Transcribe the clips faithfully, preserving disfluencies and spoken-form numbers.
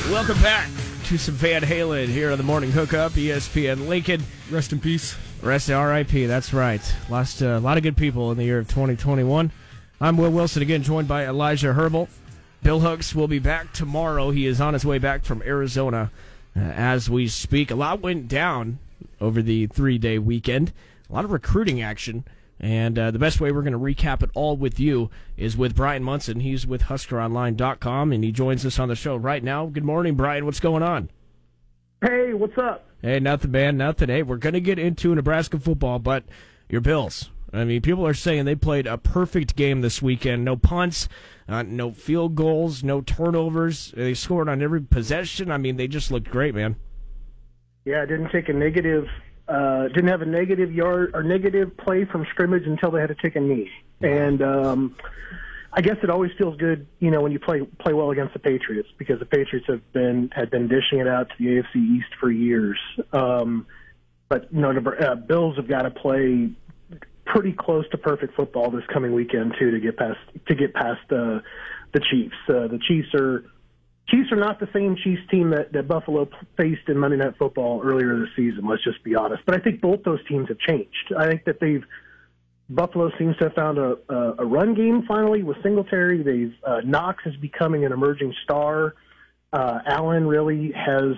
Welcome back to some Van Halen here on the Morning Hookup, E S P N Lincoln. Rest in peace. Rest R I P, that's right. Lost uh, a lot of good people in the year of twenty twenty-one. I'm Will Wilson, again joined by Elijah Herbal. Bill Hooks will be back tomorrow. He is on his way back from Arizona uh, as we speak. A lot went down over the three-day weekend. A lot of recruiting action. And uh, the best way we're going to recap it all with you is with Brian Munson. He's with Husker Online dot com, and he joins us on the show right now. Good morning, Brian. What's going on? Hey, what's up? Hey, nothing, man, nothing. Hey, we're going to get into Nebraska football, but your Bills. I mean, people are saying they played a perfect game this weekend. No punts, uh, no field goals, no turnovers. They scored on every possession. I mean, they just looked great, man. Yeah, didn't take a negative Uh, didn't have a negative yard or negative play from scrimmage until they had to take a knee. And um, I guess it always feels good, you know, when you play play well against the Patriots, because the Patriots have been had been dishing it out to the A F C East for years. Um, but you know, the uh, Bills have got to play pretty close to perfect football this coming weekend too to get past to get past uh, the Chiefs. Uh, the Chiefs are. Chiefs are not the same Chiefs team that, that Buffalo faced in Monday Night Football earlier this season, let's just be honest. But I think both those teams have changed. I think that they've Buffalo seems to have found a, a, a run game finally with Singletary. They've uh, Knox is becoming an emerging star. Uh, Allen really has,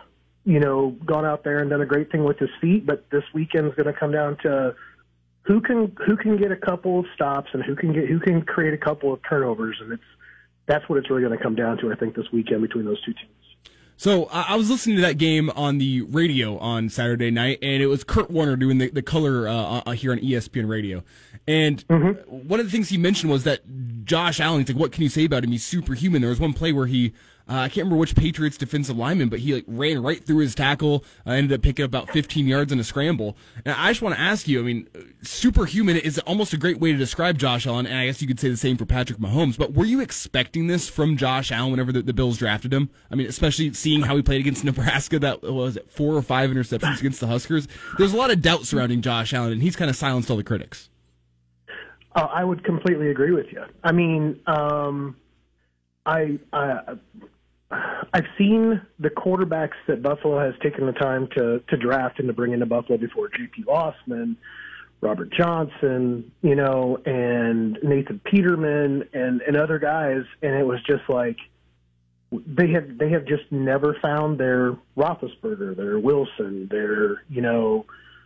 you know, gone out there and done a great thing with his feet. But this weekend is going to come down to who can who can get a couple of stops and who can get who can create a couple of turnovers, and it's That's what it's really going to come down to, I think, this weekend between those two teams. So uh, I was listening to that game on the radio on Saturday night, and it was Kurt Warner doing the, the color uh, uh, here on E S P N Radio. And mm-hmm. one of the things he mentioned was that Josh Allen, he's like, what can you say about him? He's superhuman. There was one play where he, uh, I can't remember which Patriots defensive lineman, but he like ran right through his tackle, uh, ended up picking up about fifteen yards in a scramble. And I just want to ask you, I mean, superhuman is almost a great way to describe Josh Allen, and I guess you could say the same for Patrick Mahomes, but were you expecting this from Josh Allen whenever the, the Bills drafted him? I mean, especially seeing how he played against Nebraska, that was it, four or five interceptions against the Huskers. There's a lot of doubt surrounding Josh Allen, and he's kind of silenced all the critics. Uh, I would completely agree with you. I mean, um, I, I, I've seen the quarterbacks that Buffalo has taken the time to, to draft and to bring into Buffalo before, J P. Lossman, Robert Johnson, you know, and Nathan Peterman and, and other guys, and it was just like they have they have just never found their Roethlisberger, their Wilson, their, you know,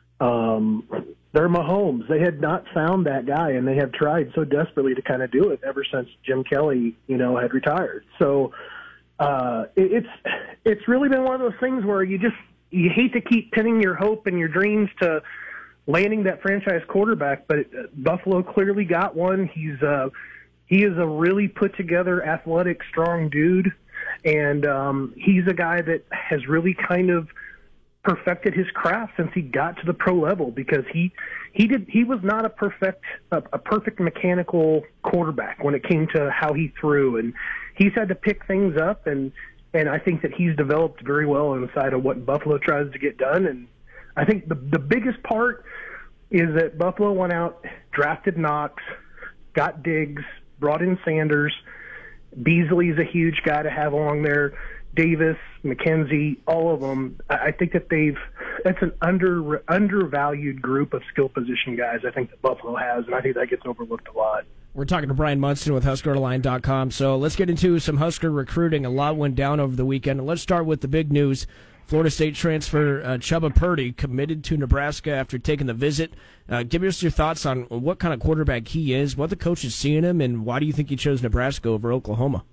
um, their Mahomes. They had not found that guy, and they have tried so desperately to kind of do it ever since Jim Kelly, you know, had retired. So uh, it, it's it's really been one of those things where you just you hate to keep pinning your hope and your dreams to landing that franchise quarterback, but Buffalo clearly got one. He's uh, he is a really put together, athletic, strong dude, and um, he's a guy that has really kind of perfected his craft since he got to the pro level, because he he did he was not a perfect a, a perfect mechanical quarterback when it came to how he threw, and he's had to pick things up, and and I think that he's developed very well inside of what Buffalo tries to get done. And I think the the biggest part is that Buffalo went out, drafted Knox, got Diggs, brought in Sanders. Beasley's a huge guy to have along there. Davis, McKenzie, all of them. I think that they've that's an under undervalued group of skill position guys I think that Buffalo has, and I think that gets overlooked a lot. We're talking to Brian Munson with Husker Online dot com. So let's get into some Husker recruiting. A lot went down over the weekend. And let's start with the big news. Florida State transfer uh, Chubba Purdy committed to Nebraska after taking the visit. Uh, give us your thoughts on what kind of quarterback he is, what the coach is seeing him, and why do you think he chose Nebraska over Oklahoma?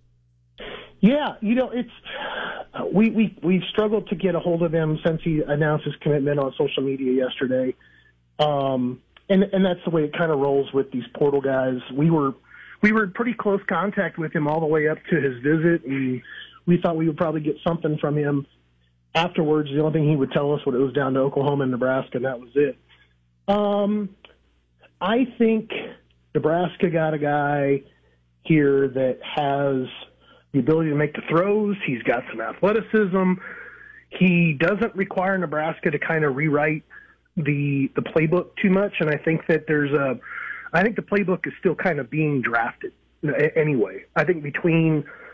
Yeah, you know, it's we we we've struggled to get a hold of him since he announced his commitment on social media yesterday, um, and and that's the way it kind of rolls with these portal guys. We were we were in pretty close contact with him all the way up to his visit, and we thought we would probably get something from him afterwards. The only thing he would tell us was it was down to Oklahoma and Nebraska, and that was it. Um, I think Nebraska got a guy here that has the ability to make the throws. He's got some athleticism. He doesn't require Nebraska to kind of rewrite the the playbook too much, and I think that there's a I think the playbook is still kind of being drafted anyway. I think between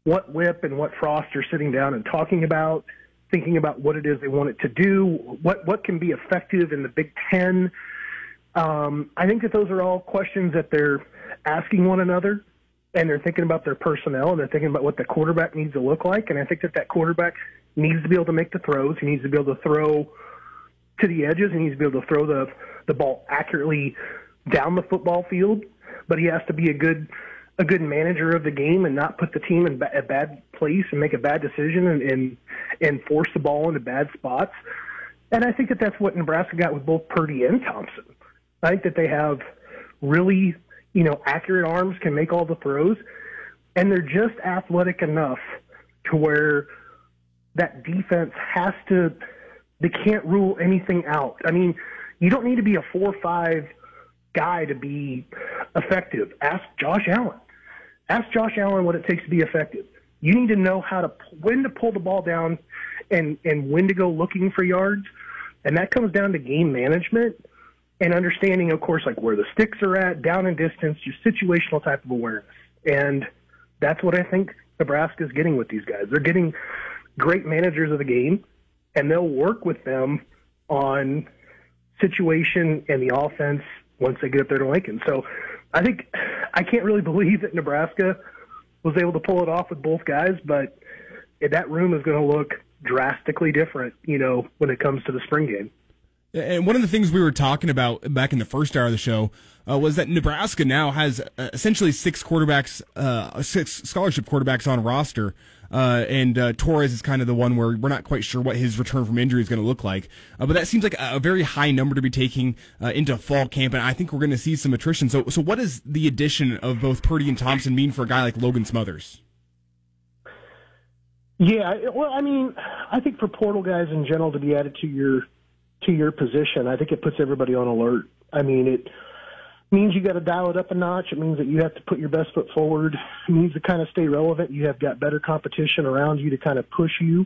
what Whip and what Frost are sitting down and talking about, thinking about what it is they want it to do, what what can be effective in the Big Ten. Um, I think that those are all questions that they're asking one another, and they're thinking about their personnel, and they're thinking about what the quarterback needs to look like. And I think that that quarterback needs to be able to make the throws. He needs to be able to throw to the edges. He needs to be able to throw the, the ball accurately down the football field. But he has to be a good a good manager of the game and not put the team in a bad place and make a bad decision and, and and force the ball into bad spots. And I think that that's what Nebraska got with both Purdy and Thompson. I think that they have really, you know, accurate arms, can make all the throws, and they're just athletic enough to where that defense has to – they can't rule anything out. I mean, you don't need to be a four or five guy to be effective. Ask Josh Allen. Ask Josh Allen what it takes to be effective. You need to know how to when to pull the ball down and, and when to go looking for yards, and that comes down to game management and understanding, of course, like where the sticks are at, down and distance, just situational type of awareness. And that's what I think Nebraska is getting with these guys. They're getting great managers of the game, and they'll work with them on situation and the offense once they get up there to Lincoln. So I think I can't really believe that Nebraska was able to pull it off with both guys, but that room is going to look drastically different, you know, when it comes to the spring game. And one of the things we were talking about back in the first hour of the show uh, was that Nebraska now has uh, essentially six quarterbacks, uh, six scholarship quarterbacks on roster. Uh, and uh, Torres is kind of the one where we're not quite sure what his return from injury is going to look like. Uh, but that seems like a, a very high number to be taking uh, into fall camp, and I think we're going to see some attrition. So, so what does the addition of both Purdy and Thompson mean for a guy like Logan Smothers? Yeah, well, I mean, I think for portal guys in general to be added to your to your position, I think it puts everybody on alert. I mean, it means you got to dial it up a notch. It means that you have to put your best foot forward. It means to kind of stay relevant. You have got better competition around you to kind of push you.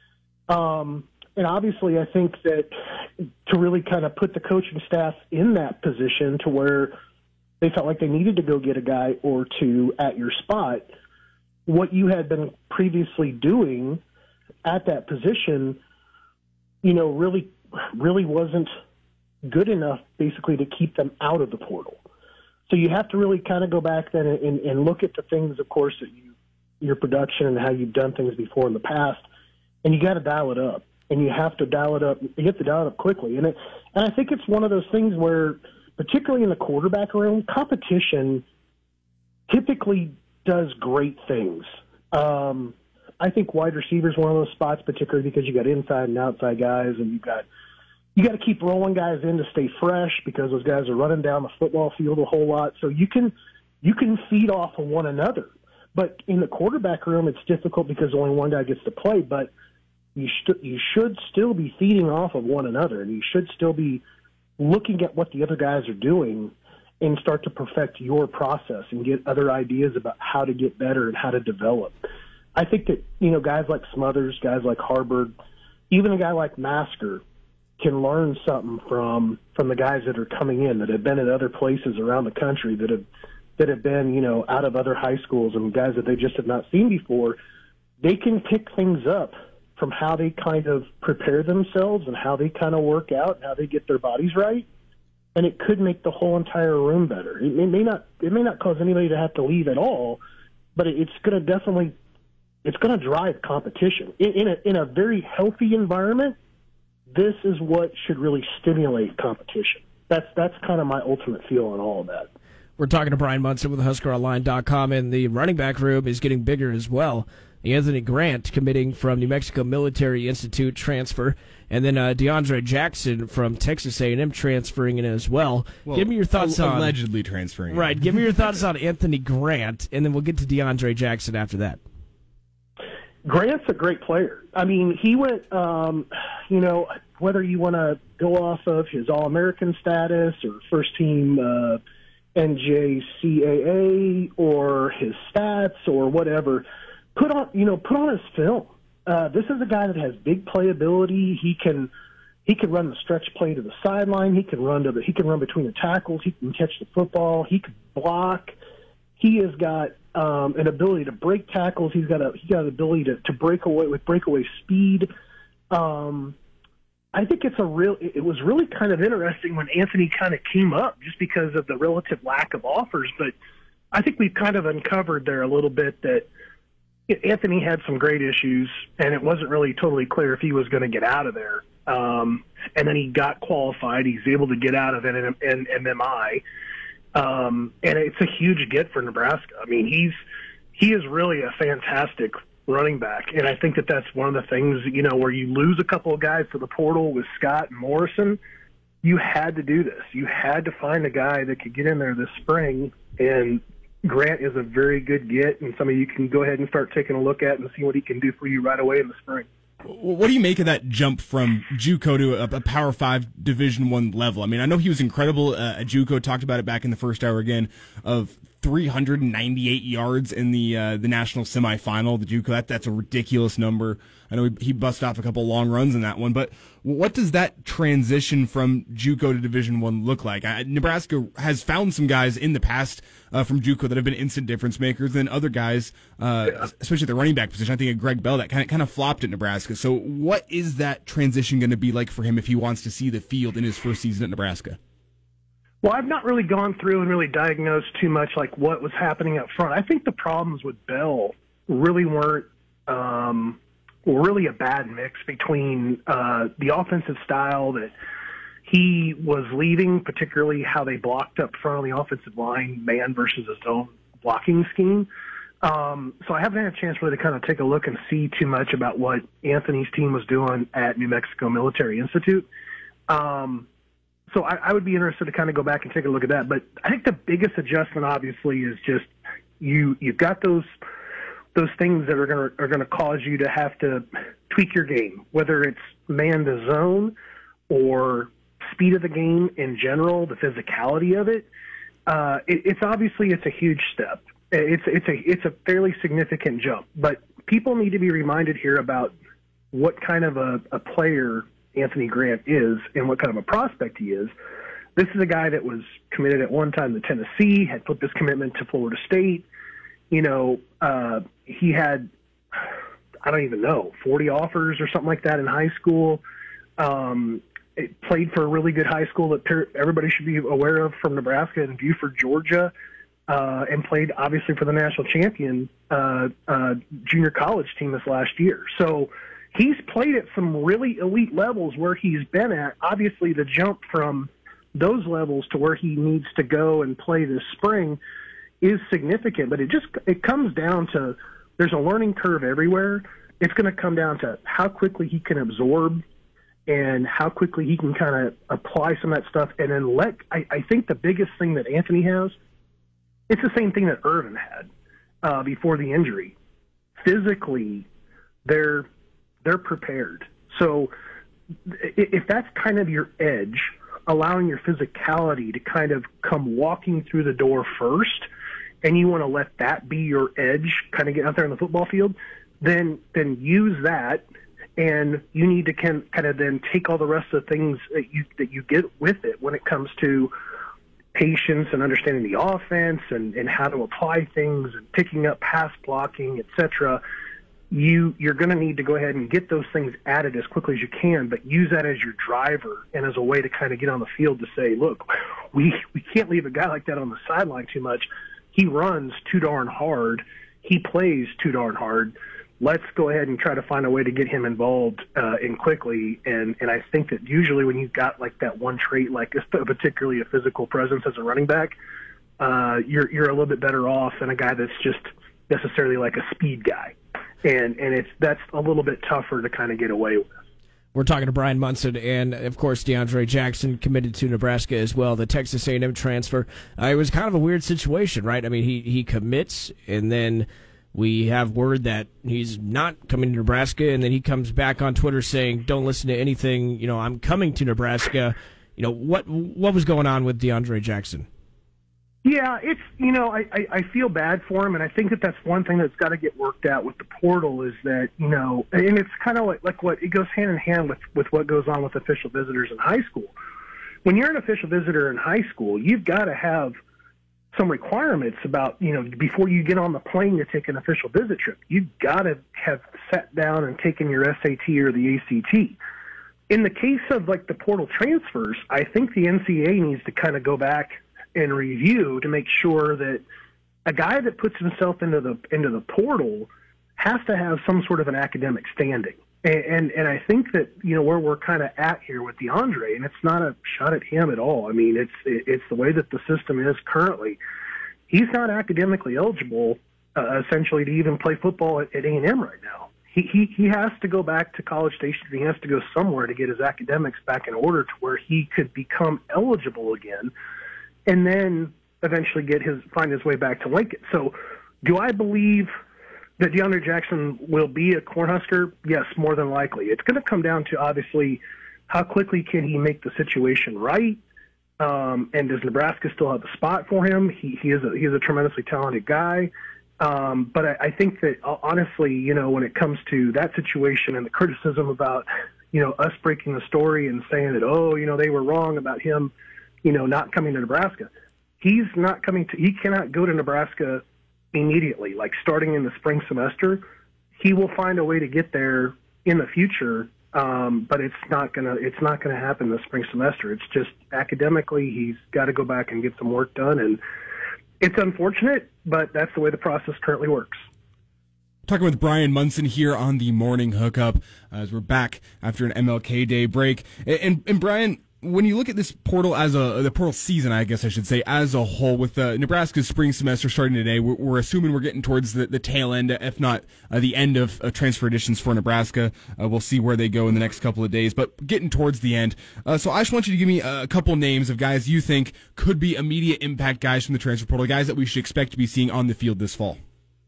Um, and obviously, I think that to really kind of put the coaching staff in that position to where they felt like they needed to go get a guy or two at your spot, what you had been previously doing at that position, you know, really, really wasn't good enough basically to keep them out of the portal. So you have to really kind of go back then and, and look at the things, of course, that you, your production and how you've done things before in the past, and you got to dial it up. And you have to dial it up. You have to dial it up quickly. And it, and I think it's one of those things where, particularly in the quarterback room, competition typically does great things. Um, I think wide receiver is one of those spots, particularly because you got inside and outside guys, and you've got you got to keep rolling guys in to stay fresh because those guys are running down the football field a whole lot. So you can you can feed off of one another. But in the quarterback room, it's difficult because only one guy gets to play. But you should you should still be feeding off of one another, and you should still be looking at what the other guys are doing and start to perfect your process and get other ideas about how to get better and how to develop. I think that, you know, guys like Smothers, guys like Harbord, even a guy like Masker can learn something from from the guys that are coming in that have been at other places around the country, that have that have been, you know, out of other high schools and guys that they just have not seen before. They can pick things up from how they kind of prepare themselves and how they kind of work out and how they get their bodies right. And it could make the whole entire room better. It may not it may not cause anybody to have to leave at all, but it's going to definitely it's going to drive competition in, in a in a very healthy environment. This is what should really stimulate competition. That's that's kind of my ultimate feel on all of that. We're talking to Brian Munson with Husker Online dot com, and the running back room is getting bigger as well. Anthony Grant committing from New Mexico Military Institute transfer, and then uh, DeAndre Jackson from Texas A and M transferring in as well. well give me your thoughts allegedly on allegedly transferring. Right. Give me your thoughts on Anthony Grant, and then we'll get to DeAndre Jackson after that. Grant's a great player. I mean, he went, um, you know, whether you want to go off of his All-American status or first-team uh, N J C A A or his stats or whatever, put on, you know, put on his film. Uh, this is a guy that has big playability. He can he can run the stretch play to the sideline. He can run to the he can run between the tackles. He can catch the football. He can block. He has got um, an ability to break tackles. He's got a he's got an ability to, to break away with breakaway speed. Um, I think it's a real. It was really kind of interesting when Anthony kind of came up, just because of the relative lack of offers. But I think we've kind of uncovered there a little bit that Anthony had some great issues, and it wasn't really totally clear if he was going to get out of there. Um, and then he got qualified. He's able to get out of it in, in, in M I. Um, and it's a huge get for Nebraska. I mean, he's he is really a fantastic running back, and I think that that's one of the things, you know, where you lose a couple of guys to the portal with Scott and Morrison. You had to do this. You had to find a guy that could get in there this spring, and Grant is a very good get, and somebody you can go ahead and start taking a look at and see what he can do for you right away in the spring. What do you make of that jump from JUCO to a, a Power Five Division One level? I mean, I know he was incredible uh, at JUCO. Talked about it back in the first hour again, of three hundred ninety-eight yards in the uh, the national semifinal. The JUCO, that that's a ridiculous number. I know he, he busted off a couple long runs in that one, but what does that transition from JUCO to Division One look like? I, Nebraska has found some guys in the past uh, from JUCO that have been instant difference makers, and other guys, uh, yeah. especially at the running back position. I think of Greg Bell, that kind of kind of flopped at Nebraska. So, what is that transition going to be like for him if he wants to see the field in his first season at Nebraska? Well, I've not really gone through and really diagnosed too much like what was happening up front. I think the problems with Bell really weren't um, really a bad mix between uh, the offensive style that he was leading, particularly how they blocked up front on the offensive line, man versus a zone blocking scheme. Um, so I haven't had a chance really to kind of take a look and see too much about what Anthony's team was doing at New Mexico Military Institute. Um, So I, I would be interested to kind of go back and take a look at that. But I think the biggest adjustment, obviously, is just you. You've got those those things that are going to are going to cause you to have to tweak your game, whether it's man to zone or speed of the game in general, the physicality of it. Uh, it it's obviously it's a huge step. It's it's a it's a fairly significant jump. But people need to be reminded here about what kind of a, a player Anthony Grant is and what kind of a prospect he is. This is a guy that was committed at one time to Tennessee, had flipped his commitment to Florida State. You know, uh, he had, I don't even know, forty offers or something like that in high school. Um, it played for a really good high school that everybody should be aware of from Nebraska and Buford, Georgia, uh, and played obviously for the national champion uh, uh, junior college team this last year. So he's played at some really elite levels where he's been at. Obviously, the jump from those levels to where he needs to go and play this spring is significant, but it just it comes down to there's a learning curve everywhere. It's going to come down to how quickly he can absorb and how quickly he can kind of apply some of that stuff. And then let I, I think the biggest thing that Anthony has, it's the same thing that Irvin had uh, before the injury. Physically, they're they're prepared. So if that's kind of your edge, allowing your physicality to kind of come walking through the door first, and you want to let that be your edge, kind of get out there on the football field, then then use that, and you need to can, kind of then take all the rest of the things that you that you get with it when it comes to patience and understanding the offense and, and how to apply things and picking up pass blocking, et cetera. You, you're going to need to go ahead and get those things added as quickly as you can, but use that as your driver and as a way to kind of get on the field to say, look, we, we can't leave a guy like that on the sideline too much. He runs too darn hard. He plays too darn hard. Let's go ahead and try to find a way to get him involved uh, in quickly. And, and I think that usually when you've got like that one trait, like particularly a physical presence as a running back, uh, you're, you're a little bit better off than a guy that's just necessarily like a speed guy. And and it's that's a little bit tougher to kind of get away with. We're talking to Brian Munson, and of course DeAndre Jackson committed to Nebraska as well, the Texas A and M transfer. Uh, it was kind of a weird situation, right? I mean, he, he commits, and then we have word that he's not coming to Nebraska, and then he comes back on Twitter saying, don't listen to anything, you know, I'm coming to Nebraska. You know, what what was going on with DeAndre Jackson? Yeah, it's, you know, I, I, I feel bad for him, and I think that that's one thing that's got to get worked out with the portal is that, you know, and it's kind of like, like what, it goes hand in hand with, with what goes on with official visitors in high school. When you're an official visitor in high school, you've got to have some requirements about, you know, before you get on the plane to take an official visit trip. You've got to have sat down and taken your S A T or the A C T. In the case of like the portal transfers, I think the N C A A needs to kind of go back and review to make sure that a guy that puts himself into the into the portal has to have some sort of an academic standing. And and, and I think that, you know, where we're kind of at here with DeAndre, and it's not a shot at him at all. I mean, it's it's the way that the system is currently. He's not academically eligible, uh, essentially, to even play football at, at A and M right now. He, he he has to go back to College Station. He has to go somewhere to get his academics back in order to where he could become eligible again, and then eventually get his find his way back to Lincoln. So, do I believe that DeAndre Jackson will be a Cornhusker? Yes, more than likely. It's going to come down to, obviously, how quickly can he make the situation right, um, and does Nebraska still have a spot for him? He, he is a, he is a tremendously talented guy. Um, but I, I think that, uh, honestly, you know, when it comes to that situation and the criticism about, you know, us breaking the story and saying that, oh, you know, they were wrong about him, you know, not coming to Nebraska, he's not coming to – he cannot go to Nebraska immediately, like starting in the spring semester. He will find a way to get there in the future, um, but it's not gonna it's not gonna happen this spring semester. It's just academically he's got to go back and get some work done, and it's unfortunate, but that's the way the process currently works. Talking with Brian Munson here on the Morning Hookup as we're back after an M L K Day break, and, and, and Brian, when you look at this portal as a the portal season, I guess I should say, as a whole, with uh, Nebraska's spring semester starting today, we're, we're assuming we're getting towards the, the tail end, if not uh, the end of uh, transfer additions for Nebraska. Uh, we'll see where they go in the next couple of days, but getting towards the end. Uh, so I just want you to give me a couple names of guys you think could be immediate impact guys from the transfer portal, guys that we should expect to be seeing on the field this fall.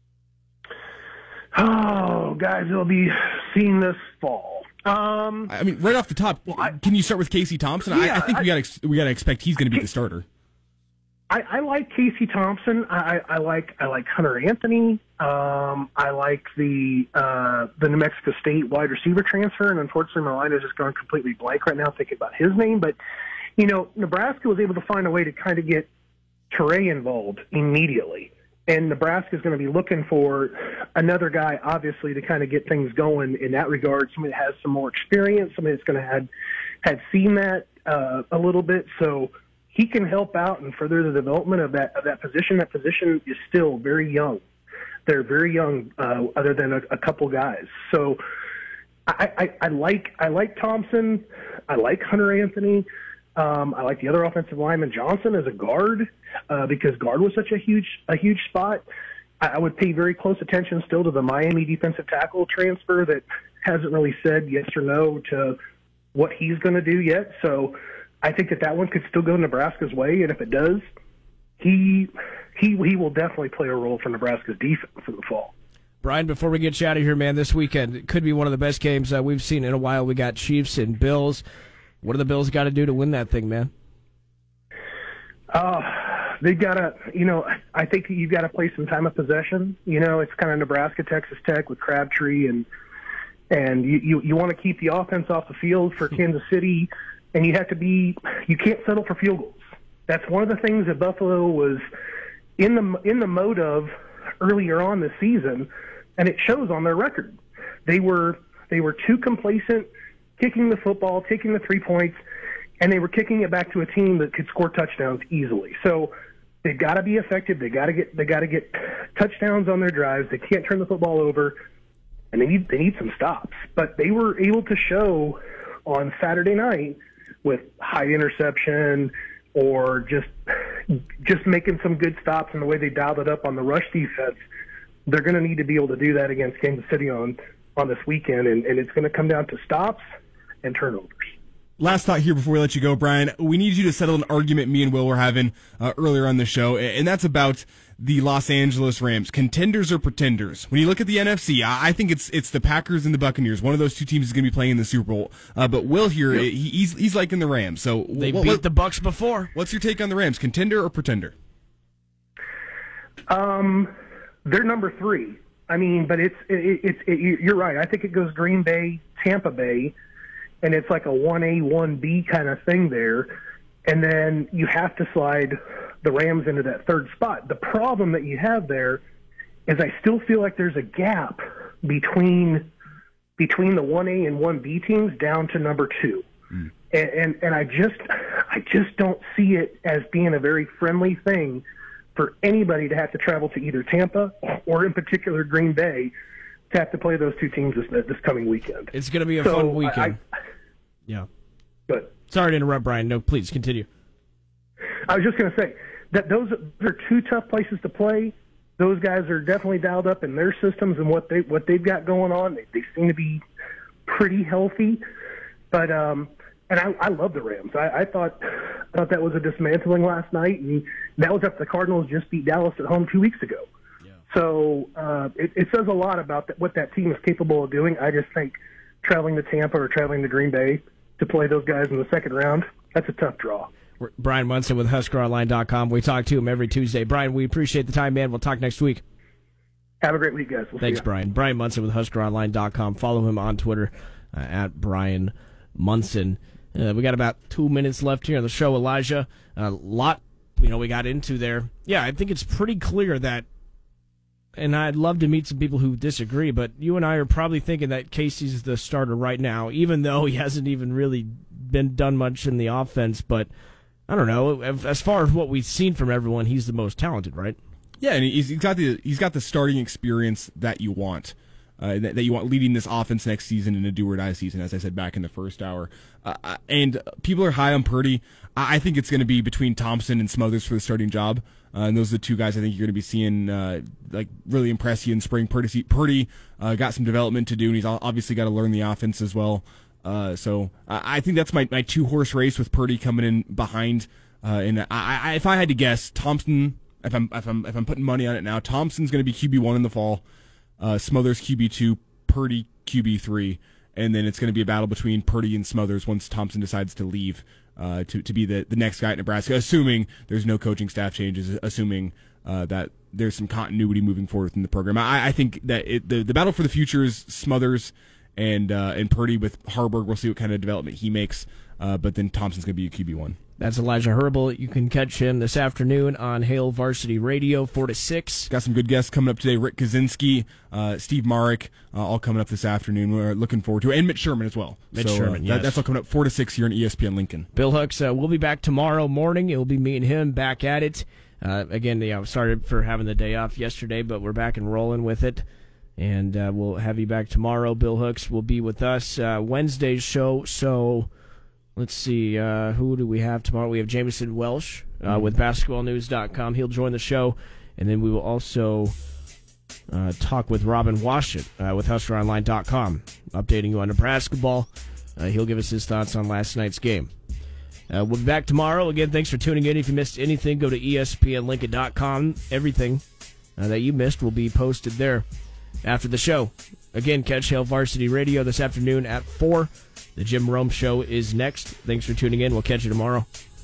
Oh, guys, they'll be seen this fall. Um, I mean, right off the top, well, I, can you start with Casey Thompson? Yeah, I, I think I, we got we got to expect he's going to be the starter. I, I like Casey Thompson. I, I like I like Hunter Anthony. Um, I like the uh, the New Mexico State wide receiver transfer, and unfortunately, my mind is just going completely blank right now thinking about his name. But you know, Nebraska was able to find a way to kind of get Teray involved immediately. And Nebraska is going to be looking for another guy, obviously, to kind of get things going in that regard. Somebody that has some more experience, somebody that's going to have had seen that uh, a little bit, so he can help out and further the development of that of that position. That position is still very young. They're very young, uh, other than a, a couple guys. So I, I, I like I like Thompson. I like Hunter Anthony. Um, I like the other offensive lineman, Johnson, as a guard, uh, because guard was such a huge a huge spot. I, I would pay very close attention still to the Miami defensive tackle transfer that hasn't really said yes or no to what he's going to do yet. So I think that that one could still go Nebraska's way, and if it does, he he he will definitely play a role for Nebraska's defense in the fall. Brian, before we get you out of here, man, this weekend it could be one of the best games uh, we've seen in a while. We got Chiefs and Bills. What do the Bills got to do to win that thing, man? Uh, they got to, you know, I think you've got to play some time of possession. You know, it's kind of Nebraska, Texas Tech with Crabtree, and and you, you, you want to keep the offense off the field for Kansas City, and you have to be, you can't settle for field goals. That's one of the things that Buffalo was in the in the mode of earlier on this season, and it shows on their record. They were they were too complacent, kicking the football, taking the three points, and they were kicking it back to a team that could score touchdowns easily. So they've got to be effective. They got to get they got to get touchdowns on their drives. They can't turn the football over, and they need they need some stops. But they were able to show on Saturday night with high interception or just just making some good stops in the way they dialed it up on the rush defense. They're going to need to be able to do that against Kansas City on on this weekend, and, and it's going to come down to stops and turnovers. Last thought here before we let you go, Brian. We need you to settle an argument me and Will were having uh, earlier on the show, and that's about the Los Angeles Rams. Contenders or pretenders? When you look at the N F C, I think it's it's the Packers and the Buccaneers. One of those two teams is going to be playing in the Super Bowl. Uh, but Will here, yep. he, he's he's liking the Rams. So they what, beat what, the Bucs before. What's your take on the Rams? Contender or pretender? Um, they're number three. I mean, but it's it, it's it, you're right. I think it goes Green Bay, Tampa Bay, and it's like a one A, one B kind of thing there. And then you have to slide the Rams into that third spot. The problem that you have there is I still feel like there's a gap between between the one A and one B teams down to number two. Mm. And, and and I just I just don't see it as being a very friendly thing for anybody to have to travel to either Tampa or in particular Green Bay to have to play those two teams this, this coming weekend. It's going to be a so fun weekend. I, I, yeah. But sorry to interrupt, Brian. No, please continue. I was just going to say that those are two tough places to play. Those guys are definitely dialed up in their systems and what they what they've got going on. They, they seem to be pretty healthy, but um, and I, I love the Rams. I, I thought I thought that was a dismantling last night, and that was after the Cardinals just beat Dallas at home two weeks ago. Yeah. So uh, it, it says a lot about that, what that team is capable of doing. I just think traveling to Tampa or traveling to Green Bay to play those guys in the second round, that's a tough draw. Brian Munson with Husker Online dot com. We talk to him every Tuesday. Brian, we appreciate the time, man. We'll talk next week. Have a great week, guys. We'll Thanks, Brian. Brian Munson with Husker Online dot com. Follow him on Twitter uh, at Brian Munson. Uh, we got about two minutes left here on the show, Elijah. A lot, you know, we got into there. Yeah, I think it's pretty clear that, and I'd love to meet some people who disagree, but you and I are probably thinking that Casey's the starter right now, even though he hasn't even really been done much in the offense, but I don't know. As far as what we've seen from everyone, he's the most talented, right? Yeah, and he's got the he's got the starting experience that you want, uh, that, that you want leading this offense next season in a do or die season. As I said back in the first hour, uh, and people are high on Purdy. I think it's going to be between Thompson and Smothers for the starting job, uh, and those are the two guys I think you're going to be seeing uh, like really impress you in spring. Purdy, Purdy uh, got some development to do, and he's obviously got to learn the offense as well. Uh, so uh, I think that's my, my two horse race with Purdy coming in behind. Uh, and I, I, if I had to guess, Thompson, if I'm if I'm if I'm putting money on it now, Thompson's going to be Q B one in the fall, uh, Smothers Q B two, Purdy Q B three, and then it's going to be a battle between Purdy and Smothers once Thompson decides to leave uh, to to be the, the next guy at Nebraska, assuming there's no coaching staff changes, assuming uh, that there's some continuity moving forward in the program. I, I think that it, the the battle for the future is Smothers and uh, and Purdy with Harburg. We'll see what kind of development he makes, uh, but then Thompson's going to be a Q B one. That's Elijah Herbal. You can catch him this afternoon on Hail Varsity Radio, four to six. Got some good guests coming up today. Rick Kaczynski, uh, Steve Marek, uh, all coming up this afternoon. We're looking forward to it. And Mitch Sherman as well. Mitch so, Sherman, uh, yes. That, that's all coming up four to six here on E S P N Lincoln. Bill Hooks, uh, we'll be back tomorrow morning. It will be me and him back at it. Uh, again, yeah, sorry for having the day off yesterday, but we're back and rolling with it. And uh, we'll have you back tomorrow. Bill Hooks will be with us uh, Wednesday's show. So let's see, uh, who do we have tomorrow? We have Jameson Welsh uh, with basketball news dot com. He'll join the show. And then we will also uh, talk with Robin Washut uh, with Husker Online dot com, updating you on Nebraska ball. Uh, he'll give us his thoughts on last night's game. Uh, we'll be back tomorrow. Again, thanks for tuning in. If you missed anything, go to E S P N Lincoln dot com. Everything uh, that you missed will be posted there after the show. Again, catch Hail Varsity Radio this afternoon at four. The Jim Rome Show is next. Thanks for tuning in. We'll catch you tomorrow.